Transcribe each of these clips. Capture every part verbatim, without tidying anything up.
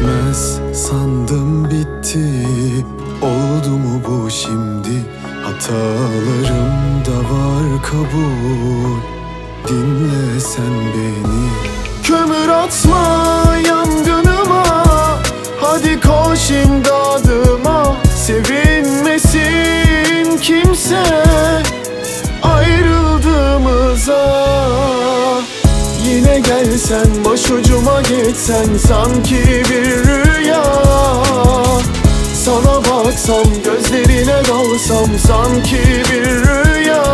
Bitmez sandım bitti. Oldu mu bu şimdi? Hatalarım da var, kabul. Dinle sen beni. Kömür atma yangınıma, hadi koş imdadıma. Sevinmesin kimse ayrıldığımıza. Yine gelsen, başucuma geçsen, sanki bir rüya. Sana baksam, gözlerine dalsam, sanki bir rüya.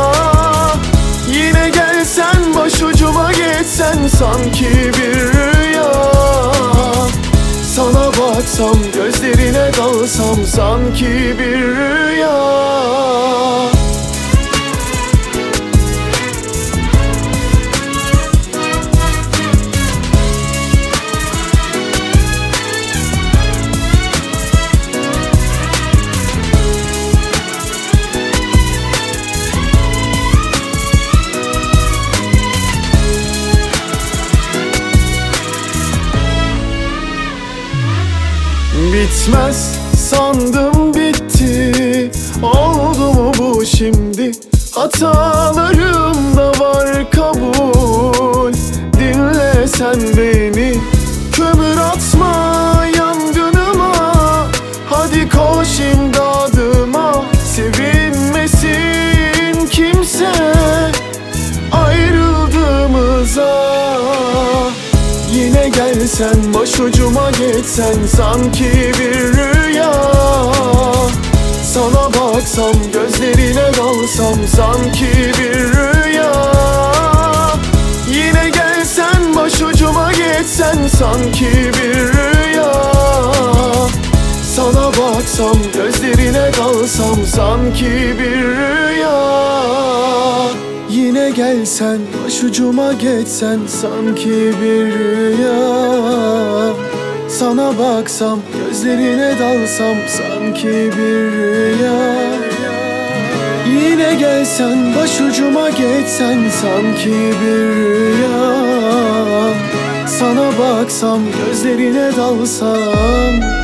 Yine gelsen, başucuma geçsen, sanki bir rüya. Sana baksam, gözlerine dalsam, sanki bir rüya. Bitmez sandım bitti. Oldu mu bu şimdi? Hatalarım da var, kabul. Dinle sen beni. Kömür atma yangınıma, hadi koş imdadıma. Sevinmesin kimse ayrıldığımıza. Yine gelsen, başucuma geçsen, sanki bir rüya. Sana baksam, gözlerine dalsam, sanki bir rüya. Yine gelsen, başucuma geçsen, sanki bir rüya. Sana baksam, gözlerine dalsam, sanki bir rüya. Yine gelsen, başucuma geçsen, sanki bir rüya. Sana baksam, gözlerine dalsam, sanki bir rüya. Yine gelsen, başucuma geçsen, sanki bir rüya. Sana baksam, gözlerine dalsam.